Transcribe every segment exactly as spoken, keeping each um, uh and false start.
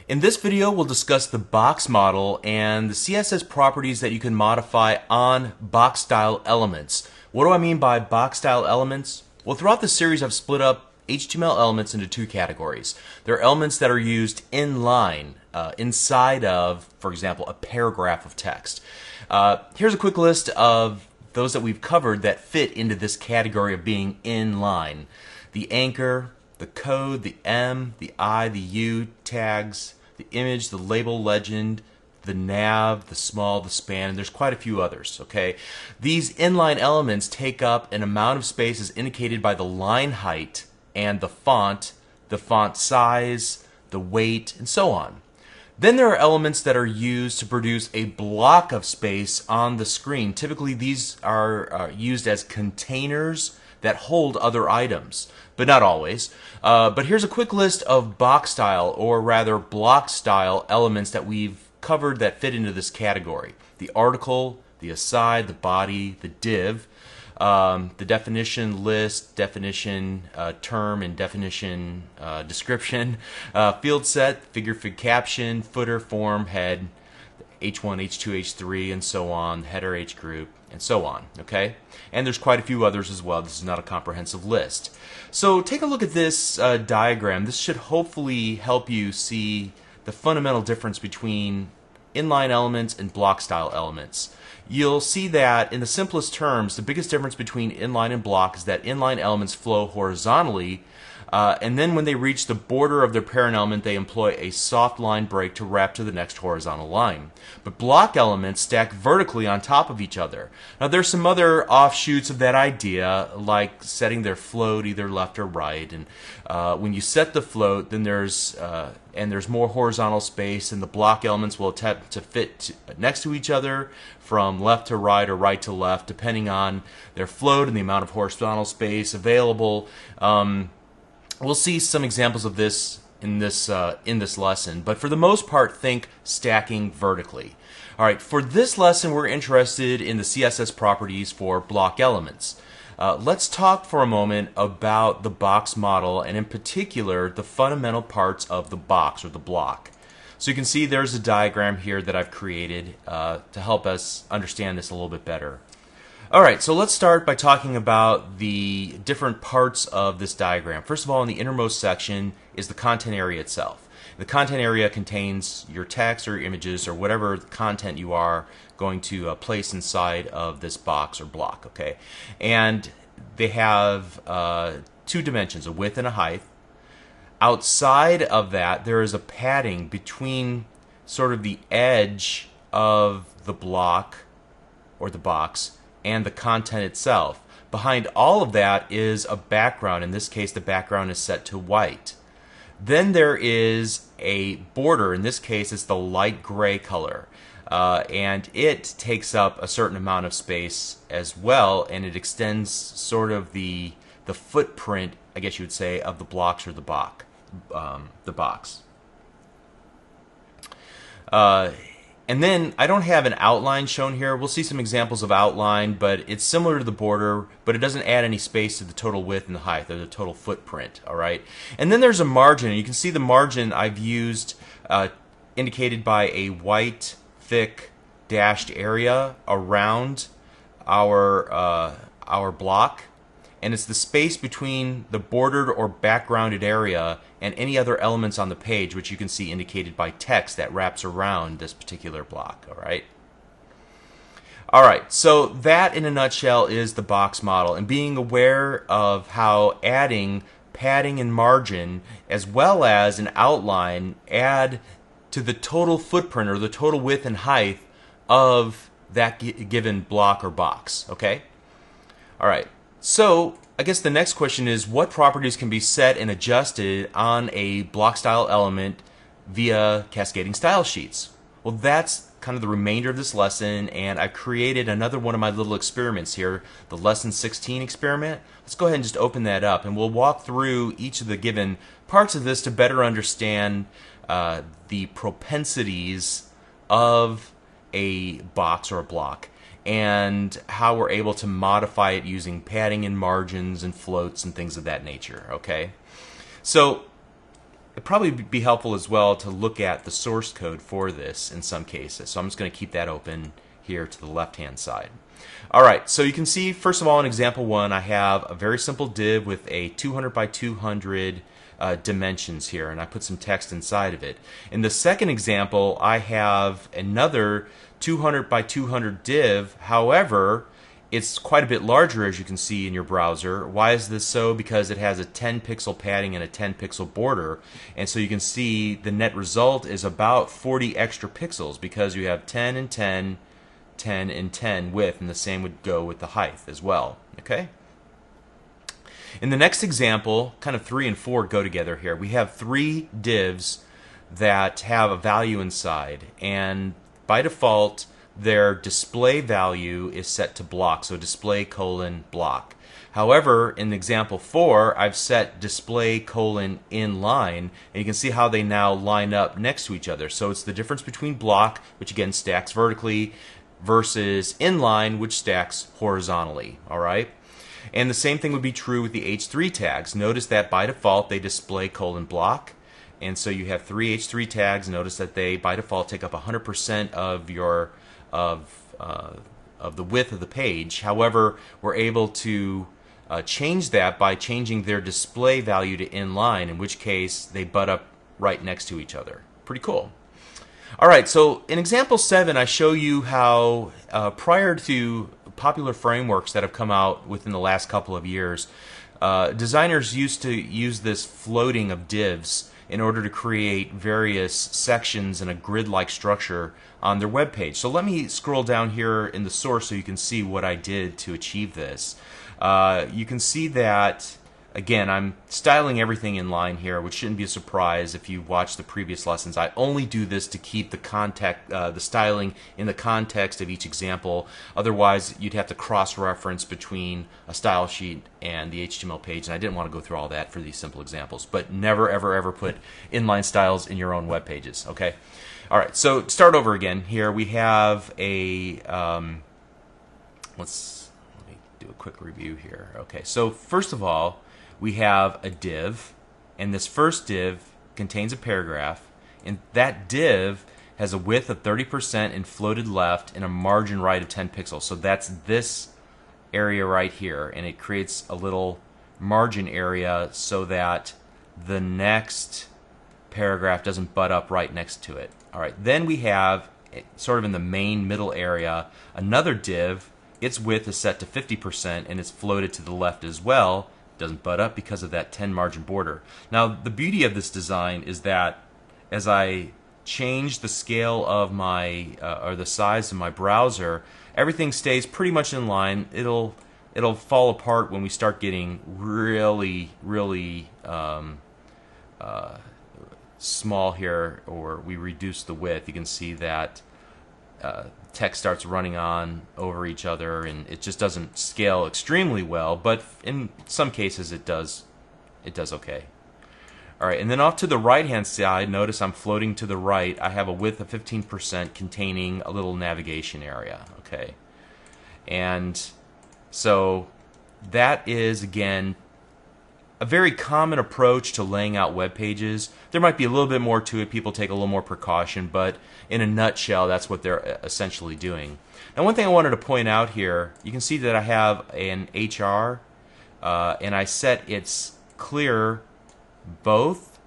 In this video, we'll discuss the box model and the C S S properties that you can modify on box style elements. What do I mean by box style elements? Well, throughout the series, I've split up H T M L elements into two categories. There are elements that are used in line, uh, inside of, for example, a paragraph of text. Uh, here's a quick list of those that we've covered that fit into this category of being in line. The anchor, the code, the M, the I, the U tags, the image, the label, legend, the nav, the small, the span, and there's quite a few others, okay? These inline elements take up an amount of space as indicated by the line height and the font, the font size, the weight, and so on. Then there are elements that are used to produce a block of space on the screen. Typically these are uh, used as containers that hold other items, but not always. Uh, but here's a quick list of box style, or rather block style elements that we've covered that fit into this category. The article, the aside, the body, the div, um, the definition list, definition uh, term, and definition uh, description, uh, field set, figure fig caption, footer, form, head, H one, H two, H three, and so on, header, H group, and so on, okay? And there's quite a few others as well. This is not a comprehensive list. So take a look at this uh, diagram. This should hopefully help you see the fundamental difference between inline elements and block style elements. You'll see that in the simplest terms, the biggest difference between inline and block is that inline elements flow horizontally, Uh, and then when they reach the border of their parent element, they employ a soft line break to wrap to the next horizontal line. But block elements stack vertically on top of each other. Now there's some other offshoots of that idea, like setting their float either left or right. And uh, when you set the float, then there's uh, and there's more horizontal space, and the block elements will attempt to fit to, next to each other from left to right or right to left, depending on their float and the amount of horizontal space available. Um, We'll see some examples of this in this uh, in this lesson, but for the most part, think stacking vertically. All right, for this lesson, we're interested in the C S S properties for block elements. Uh, let's talk for a moment about the box model, and in particular, the fundamental parts of the box or the block. So you can see there's a diagram here that I've created uh, to help us understand this a little bit better. Alright, so let's start by talking about the different parts of this diagram. First of all, in the innermost section is the content area itself. The content area contains your text or your images or whatever content you are going to uh, place inside of this box or block, okay? And they have uh, two dimensions, a width and a height. Outside of that, there is a padding between sort of the edge of the block or the box and the content itself. Behind all of that is a background. In this case, the background is set to white. Then there is a border. In this case, it's the light gray color. Uh, and it takes up a certain amount of space as well, and it extends sort of the the footprint, I guess you would say, of the blocks or the box. Um, the box. Uh, And then I don't have an outline shown here. We'll see some examples of outline, but it's similar to the border, but it doesn't add any space to the total width and the height, or the total footprint, all right? And then there's a margin. You can see the margin I've used uh, indicated by a white, thick, dashed area around our, uh, our block. And it's the space between the bordered or backgrounded area and any other elements on the page, which you can see indicated by text that wraps around this particular block, all right? All right, so that in a nutshell is the box model, and being aware of how adding padding and margin as well as an outline add to the total footprint or the total width and height of that given block or box, okay? All right. So, I guess the next question is, what properties can be set and adjusted on a block style element via cascading style sheets? Well, that's kind of the remainder of this lesson, and I've created another one of my little experiments here, the lesson sixteen experiment. Let's go ahead and just open that up, and we'll walk through each of the given parts of this to better understand uh, the propensities of a box or a block, and how we're able to modify it using padding and margins and floats and things of that nature, okay? So it'd probably be helpful as well to look at the source code for this in some cases. So I'm just going to keep that open here to the left-hand side. All right, so you can see, first of all, in example one, I have a very simple div with a two hundred by two hundred uh, dimensions here, and I put some text inside of it. In the second example, I have another two hundred by two hundred div. However, it's quite a bit larger, as you can see in your browser. Why is this so? Because it has a ten pixel padding and a ten pixel border, and so you can see the net result is about forty extra pixels because you have ten and ten, ten and ten width, and the same would go with the height as well. Okay. In the next example, kind of three and four go together here. We have three divs that have a value inside, and by default their display value is set to block, so display colon block. However, in example four, I've set display colon inline, and you can see how they now line up next to each other. So it's the difference between block, which again stacks vertically, versus inline, which stacks horizontally. All right. And the same thing would be true with the H three tags. Notice that by default they display colon block, and so you have three H three tags. Notice that they by default take up one hundred percent of your of uh, of the width of the page. However, we're able to uh, change that by changing their display value to inline, in which case they butt up right next to each other. Pretty cool. All right, so in example seven, I show you how uh, prior to popular frameworks that have come out within the last couple of years, uh, designers used to use this floating of divs in order to create various sections in a grid-like structure on their web page. So let me scroll down here in the source so you can see what I did to achieve this. Uh, you can see that, again, I'm styling everything in line here, which shouldn't be a surprise if you watched the previous lessons. I only do this to keep the context, uh, the styling in the context of each example. Otherwise, you'd have to cross-reference between a style sheet and the H T M L page, and I didn't want to go through all that for these simple examples. But never, ever, ever put inline styles in your own web pages. Okay. All right. So start over again. Here we have a. Um, let's let me do a quick review here. Okay. So first of all, we have a div, and this first div contains a paragraph, and that div has a width of thirty percent and floated left and a margin right of ten pixels. So that's this area right here, and it creates a little margin area so that the next paragraph doesn't butt up right next to it. All right, then we have, sort of in the main middle area, another div. Its width is set to fifty percent and it's floated to the left as well. Doesn't butt up because of that ten margin border. Now the beauty of this design is that as I change the scale of my uh, or the size of my browser, everything stays pretty much in line. It'll it'll fall apart when we start getting really really um, uh, small here, or we reduce the width. You can see that uh, text starts running on over each other, and it just doesn't scale extremely well, but in some cases it does it does okay. Alright, and then off to the right hand side, notice I'm floating to the right. I have a width of fifteen percent containing a little navigation area. Okay, and so that is again a very common approach to laying out web pages. There might be a little bit more to it. People take a little more precaution, but in a nutshell, that's what they're essentially doing. Now, one thing I wanted to point out here, you can see that I have an H R, uh, and I set its clear both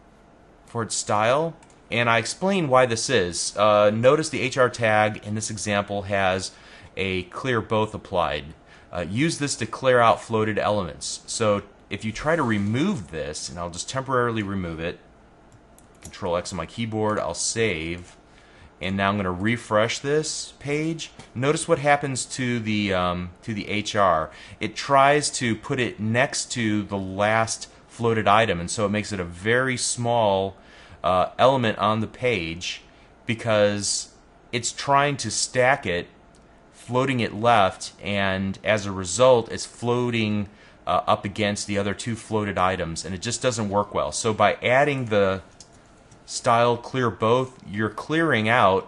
for its style, and I explain why this is. Uh, notice the H R tag in this example has a clear both applied. Uh, use this to clear out floated elements. So if you try to remove this, and I'll just temporarily remove it, Control X on my keyboard, I'll save, and now I'm going to refresh this page. Notice what happens to the um, to the H R. It tries to put it next to the last floated item, and so it makes it a very small uh, element on the page because it's trying to stack it, floating it left, and as a result, it's floating uh, up against the other two floated items, and it just doesn't work well. So by adding the style clear both, you're clearing out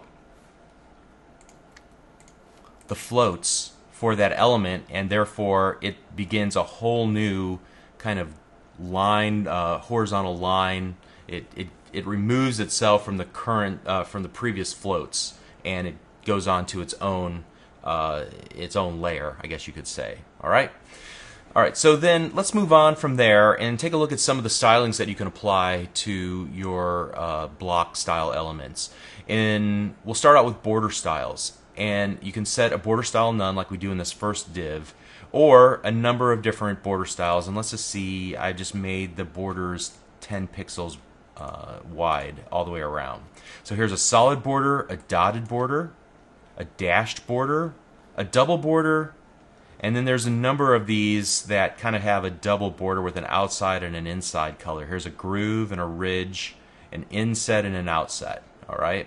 the floats for that element, and therefore it begins a whole new kind of line, uh, horizontal line, it, it, it removes itself from the current uh, from the previous floats, and it goes on to its own uh, its own layer, I guess you could say. All right. All right, so then let's move on from there and take a look at some of the stylings that you can apply to your uh, block style elements. And we'll start out with border styles. And you can set a border style none like we do in this first div, or a number of different border styles. And let's just see, I just made the borders ten pixels uh, wide all the way around. So here's a solid border, a dotted border, a dashed border, a double border, and then there's a number of these that kind of have a double border with an outside and an inside color. Here's a groove and a ridge, an inset and an outset. All right.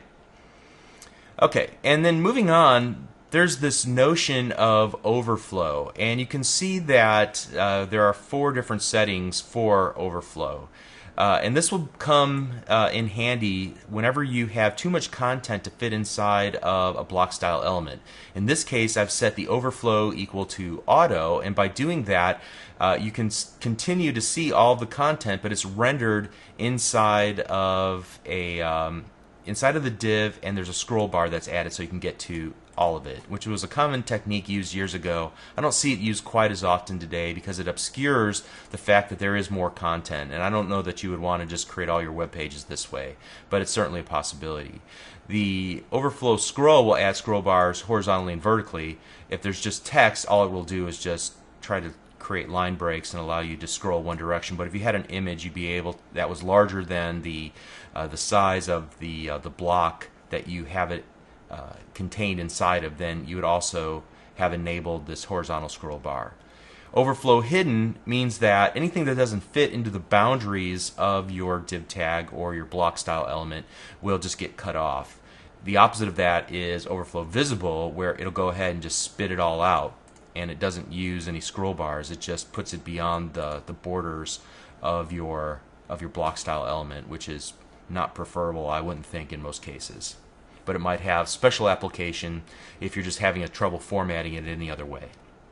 Okay, and then moving on, there's this notion of overflow, and you can see that uh, there are four different settings for overflow. Uh, and this will come uh, in handy whenever you have too much content to fit inside of a block style element. In this case, I've set the overflow equal to auto, and by doing that, uh, you can s continue to see all of the content, but it's rendered inside of a um, inside of the div, and there's a scroll bar that's added so you can get to all of it, which was a common technique used years ago. I don't see it used quite as often today because it obscures the fact that there is more content, and I don't know that you would want to just create all your web pages this way, but it's certainly a possibility. The overflow scroll will add scroll bars horizontally and vertically. If there's just text, all it will do is just try to create line breaks and allow you to scroll one direction. But if you had an image, you'd be able that was larger than the uh, the size of the uh, the block that you have it Uh, contained inside of, then you would also have enabled this horizontal scroll bar. Overflow hidden means that anything that doesn't fit into the boundaries of your div tag or your block style element will just get cut off. The opposite of that is overflow visible, where it'll go ahead and just spit it all out, and it doesn't use any scroll bars. It just puts it beyond the, the borders of your of your block style element, which is not preferable, I wouldn't think, in most cases. But it might have special application if you're just having a trouble formatting it any other way.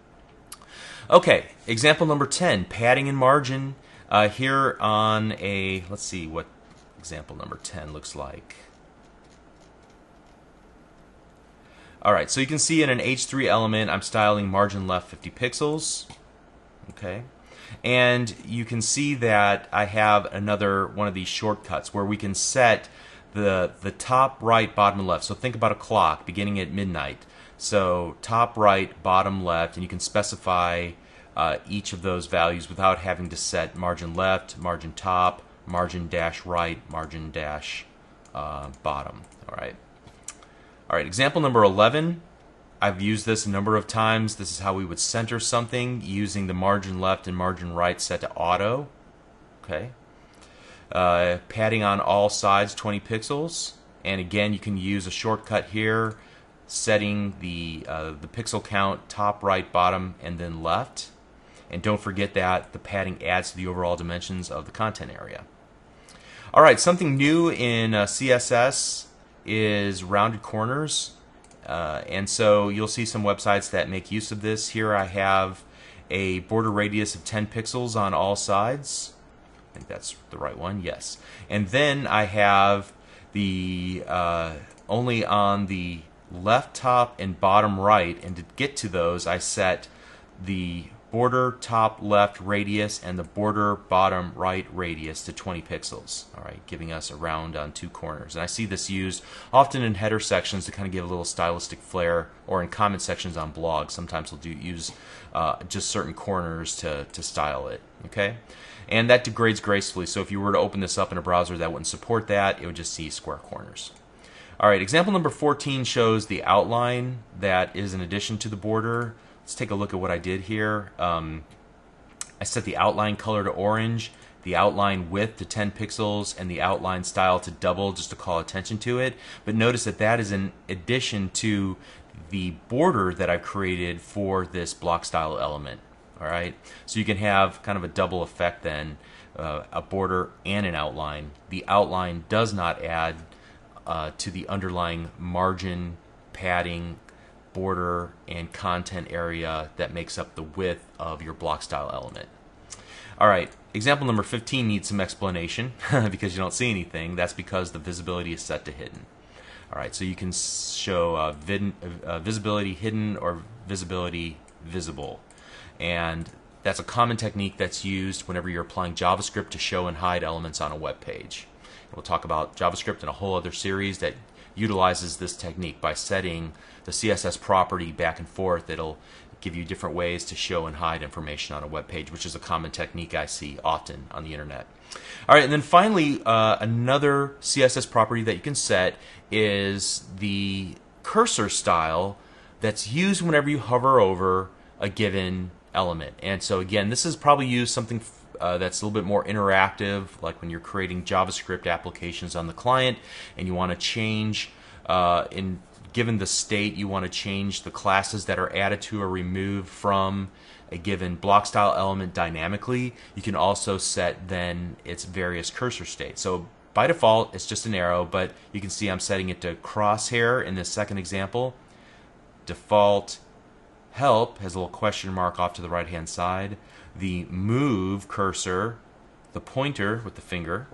Okay, example number ten, padding and margin. Uh, here on a, let's see what example number ten looks like. Alright, so you can see in an H three element I'm styling margin left fifty pixels. Okay. And you can see that I have another one of these shortcuts where we can set the the top right, bottom left. So think about a clock beginning at midnight. So top right, bottom left, and you can specify uh, each of those values without having to set margin left, margin top, margin dash right, margin dash uh, bottom. All right. All right. Example number eleven. I've used this a number of times. This is how we would center something using the margin left and margin right set to auto. Okay. Uh, padding on all sides twenty pixels, and again you can use a shortcut here setting the uh, the pixel count top, right, bottom, and then left, and don't forget that the padding adds to the overall dimensions of the content area. Alright, something new in uh, C S S is rounded corners, uh, and so you'll see some websites that make use of this. Here I have a border radius of ten pixels on all sides. I think that's the right one, yes. And then I have the uh, only on the left top and bottom right, and to get to those I set the border top left radius and the border bottom right radius to twenty pixels. All right, giving us a round on two corners. And I see this used often in header sections to kind of give a little stylistic flair, or in comment sections on blogs. Sometimes we'll do use uh, just certain corners to, to style it. Okay, and that degrades gracefully. So if you were to open this up in a browser that wouldn't support that, it would just see square corners. All right, example number fourteen shows the outline that is in addition to the border. Let's take a look at what I did here. Um, I set the outline color to orange, the outline width to ten pixels, and the outline style to double, just to call attention to it. But notice that that is in addition to the border that I created for this block style element. All right, so you can have kind of a double effect then, uh, a border and an outline. The outline does not add uh, to the underlying margin, padding, border, and content area that makes up the width of your block style element. All right, example number fifteen needs some explanation because you don't see anything. That's because the visibility is set to hidden. All right, so you can show uh, vid uh, visibility hidden or visibility visible. And that's a common technique that's used whenever you're applying JavaScript to show and hide elements on a web page. We'll talk about JavaScript in a whole other series that utilizes this technique. By setting the C S S property back and forth, it'll give you different ways to show and hide information on a web page, which is a common technique I see often on the internet. All right, and then finally, uh, another C S S property that you can set is the cursor style that's used whenever you hover over a given element. And so again, this is probably used something uh, that's a little bit more interactive, like when you're creating JavaScript applications on the client and you want to change uh, in given the state, you want to change the classes that are added to or removed from a given block style element dynamically. You can also set then its various cursor states. So by default, it's just an arrow, but you can see I'm setting it to crosshair in this second example. Default help has a little question mark off to the right hand side. The move cursor, the pointer with the finger.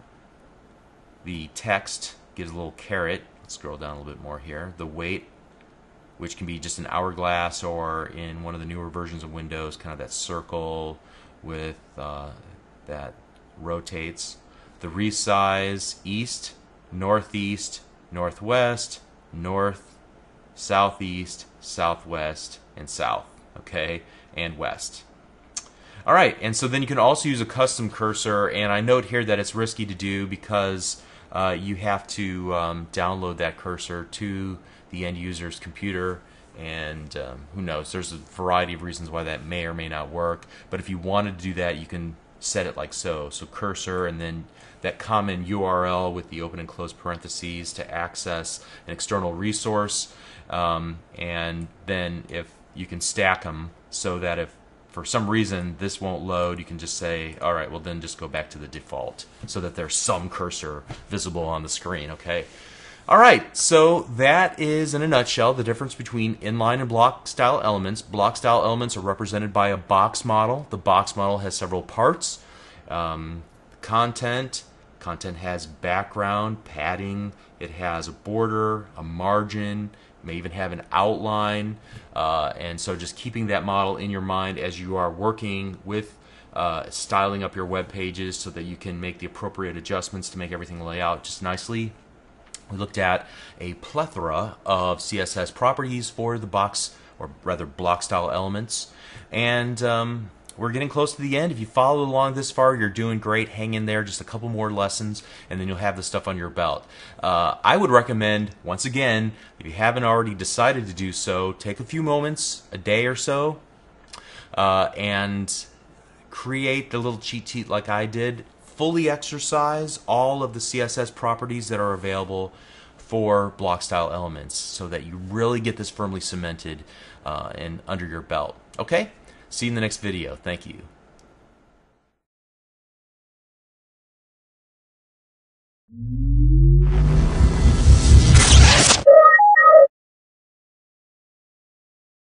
The text gives a little caret. Scroll down a little bit more here. The weight, which can be just an hourglass, or in one of the newer versions of Windows, kind of that circle with uh, that rotates. The resize, east, northeast, northwest, north, southeast, southwest, and south, okay, and west. All right, and so then you can also use a custom cursor, and I note here that it's risky to do because Uh, you have to um, download that cursor to the end user's computer, and um, who knows, there's a variety of reasons why that may or may not work. But if you wanted to do that, you can set it like so. So cursor and then that common U R L with the open and close parentheses to access an external resource, um, and then if you can stack them so that if for some reason this won't load, you can just say, all right, well then just go back to the default so that there's some cursor visible on the screen, okay? All right, so that is, in a nutshell, the difference between inline and block style elements. Block style elements are represented by a box model. The box model has several parts. Um, content, content has background, padding, it has a border, a margin, may even have an outline, uh, and so just keeping that model in your mind as you are working with uh, styling up your web pages so that you can make the appropriate adjustments to make everything lay out just nicely. We looked at a plethora of C S S properties for the box, or rather block style elements, and um, we're getting close to the end. If you followed along this far, you're doing great. Hang in there, just a couple more lessons, and then you'll have the stuff on your belt. Uh, I would recommend, once again, if you haven't already decided to do so, take a few moments, a day or so, uh, and create the little cheat sheet like I did. Fully exercise all of the C S S properties that are available for block style elements so that you really get this firmly cemented uh, and under your belt. Okay? See you in the next video. Thank you.